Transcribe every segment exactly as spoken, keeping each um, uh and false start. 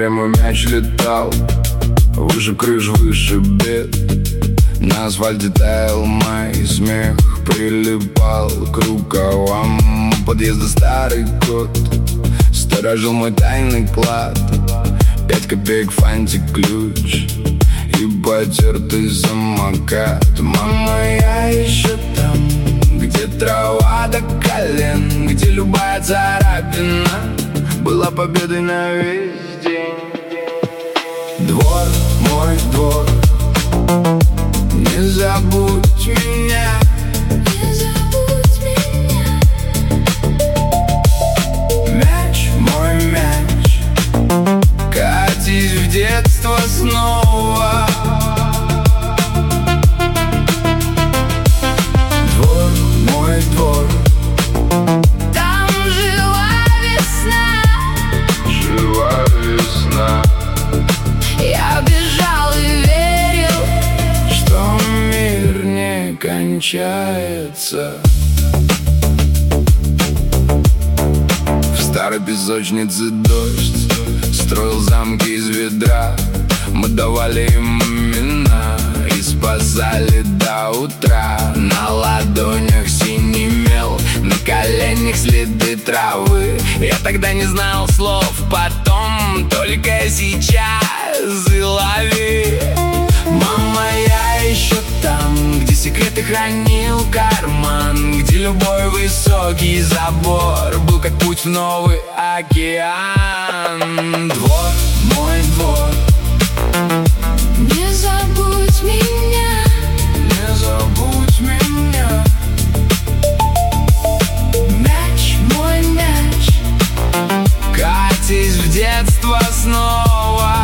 дворе мой мяч летал выше крыш, выше бед. На асфальте таял мой смех, прилипал к рукавам подъезда старый кот. Сторожил мой тайный клад, пять копеек, фантик, ключ и потертый самокат. Мама, я еще там, где трава до колен, где любая царапина была победой на весь день. Двор, мой двор, не забудь меня, не забудь меня. Мяч, мой мяч, катись в детство снова. Двор, мой двор, Там жила весна, жива весна. я бежал и верил, Что мир не кончается. В старой песочнице дождь строил замки из ведра. Мы давали им имена и спасали до утра. На ладонях синий мел, на коленях следы травы. Я тогда не знал слов, потом только сейчас и лови. Мама, я еще там, где секреты хранил карман, где любой высокий забор был как путь в новый океан. Двор, мой двор, не забудь меня, не забудь меня. мяч, мой мяч, Катись в детство снова.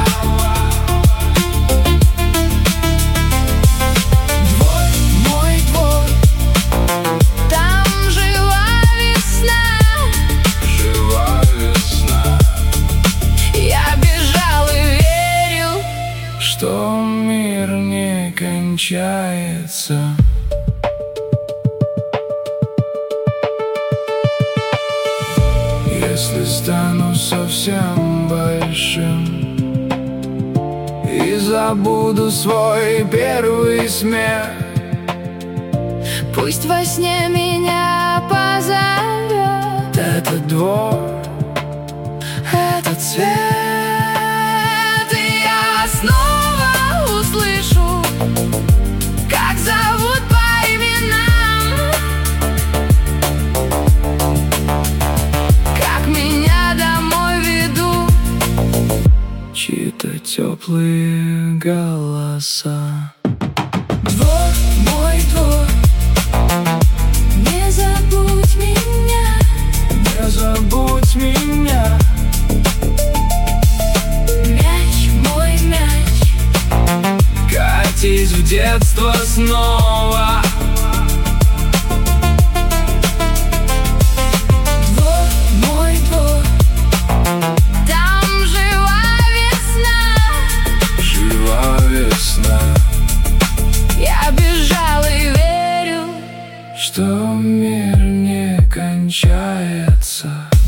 двор, мой двор, там жила весна, Жива весна. я бежал и верил, Что мир не кончается. Если стану совсем большим и забуду свой первый смех, пусть во сне меня позовет этот двор, этот цвет, и я снова услышу, как зовут по именам, как меня домой ведут чьи-то теплые голоса. Двор, мой двор, не забудь меня, Не забудь меня. мяч, мой мяч, Катись в детство снова. двор, мой двор, там жила весна, Жива весна. я бежал и верил, Что мир не кончается.